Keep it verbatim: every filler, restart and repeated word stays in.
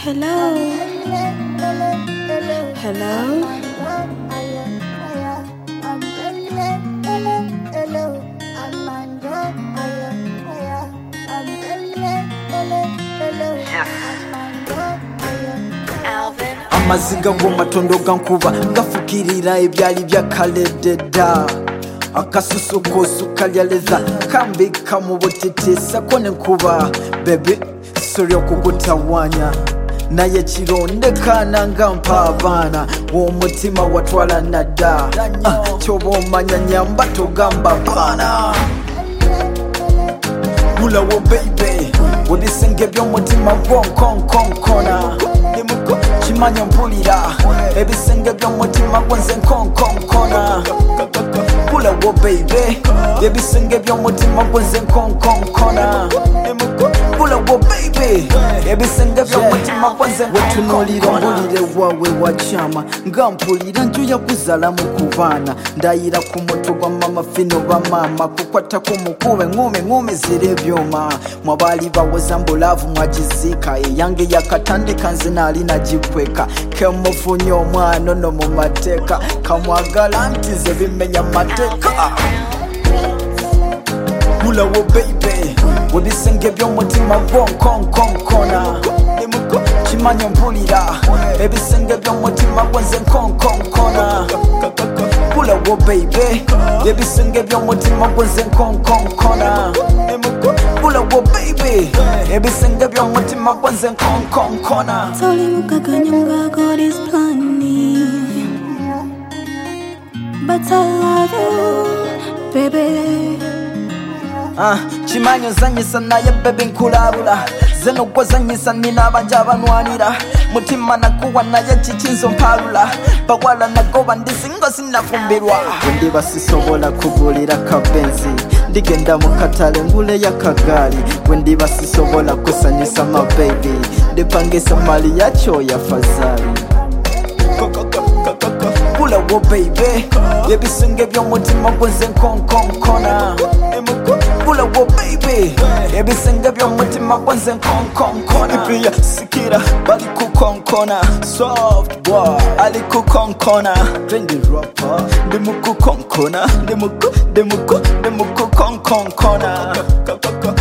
Hello. Hello. Amaziga g'omatondo gankuba gafukirira ebyali byakalededa akasusu kosukalyaleza kambika mu butitisa kone nkuba bebe sori okugutawanya naye kirondekana nga mpa abaana w'omutima watwala nadda uh, kyoba omanya nyamba togamba baana mulawo baby webisenge by'omutima gwonkonkonkona kimanya mpulira ebisenge by'omutima gwenze nkonkonkona mulawo baby ebisenge by'omutima gwenze nkonkonkona mulawo baby ebisenge by'omutima gwenze wetunulira mbulire wawe wachama nga mpulira njuya kuzala mu kubaana ndayira ku mutwe gwa mama fino bamama kukwata ku mukube ngume ngume ziri ebyuma mwabali bawoza mbulavu mwagizika eyange yakatandika nze nali nagikweka kemufunye omwana ono mu mateeka kamwagala nti ze bimenya mateeka mulawo baby webisenge by'omutima gwonkonkonkona kimanya mpulira ebisenge by'omutima gwenze nkonkonkona mulawo baby ebisenge by'omutima gwenze nkonkonkona mulawo baby ebisenge by'omutima gwenze nkonkonkona Toli mukaganya mga God is planning, but I love you, baby. Ah, chimanyo zanyisa naye bebe nkulabula zeno gwa zanyisa nina abanja abanwanira mutima nakuwa naye kikinzo mpalula bawala nagoba ndisingo sinafumbirwa ndiba sisobola kugulira kabenzi ndigenda mu katale ngule y'akagaali wendiba sisobola kusanyusa ma baby ndipangisa mali yakyo ya fazali mulawo baby ebisenge by'omutima gwenze nkonkonkona mulawo baby ebisenge by'omutima gwenze nkonkonkona ipiya sikira bali kukonkona soft boy ali kukonkona trendi rapper ndi mukukonkona ndi muku ndi muku ndi mukukonkonkona